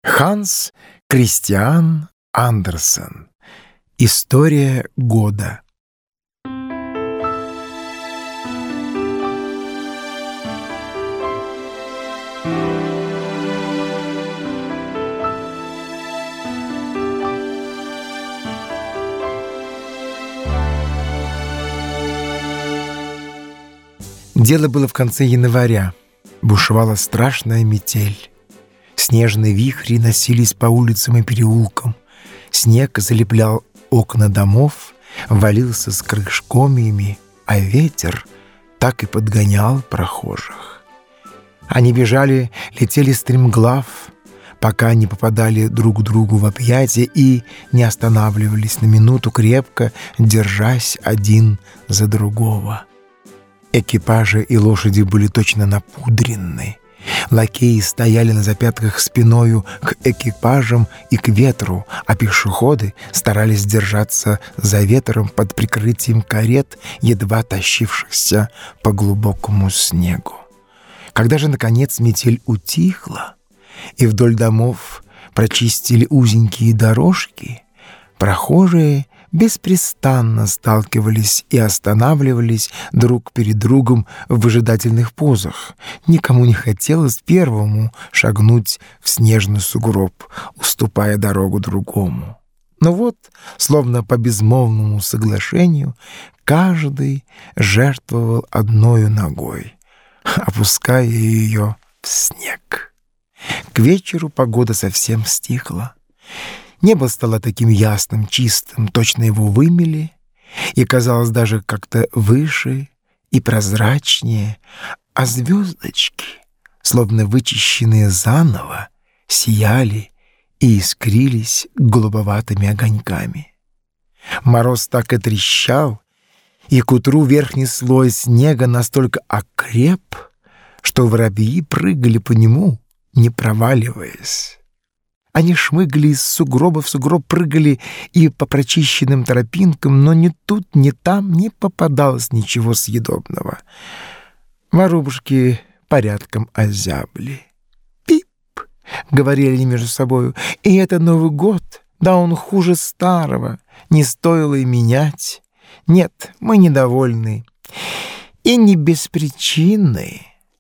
Ханс Кристиан Андерсен. История года. Дело было в конце января. Бушевала страшная метель. Снежные вихри носились по улицам и переулкам. Снег залеплял окна домов, валился с крыш комьями, а ветер так и подгонял прохожих. Они бежали, летели стремглав, пока не попадали друг другу в объятия и не останавливались на минуту, крепко держась один за другого. Экипажи и лошади были точно напудрены. Лакеи стояли на запятках спиною к экипажам и к ветру, а пешеходы старались держаться за ветром под прикрытием карет, едва тащившихся по глубокому снегу. Когда же, наконец, метель утихла, и вдоль домов прочистили узенькие дорожки, прохожие беспрестанно сталкивались и останавливались друг перед другом в выжидательных позах. Никому не хотелось первому шагнуть в снежный сугроб, уступая дорогу другому. Но вот, словно по безмолвному соглашению, каждый жертвовал одною ногой, опуская ее в снег. К вечеру погода совсем стихла. Небо стало таким ясным, чистым, точно его вымели, и казалось даже как-то выше и прозрачнее, а звездочки, словно вычищенные заново, сияли и искрились голубоватыми огоньками. Мороз так и трещал, и к утру верхний слой снега настолько окреп, что воробьи прыгали по нему, не проваливаясь. Они шмыгали из сугроба в сугроб, прыгали и по прочищенным тропинкам, но ни тут, ни там не попадалось ничего съедобного. Воробушки порядком озябли. «Пип!» — говорили они между собою. «И это Новый год, да он хуже старого, не стоило и менять. Нет, мы недовольны. И не без причины».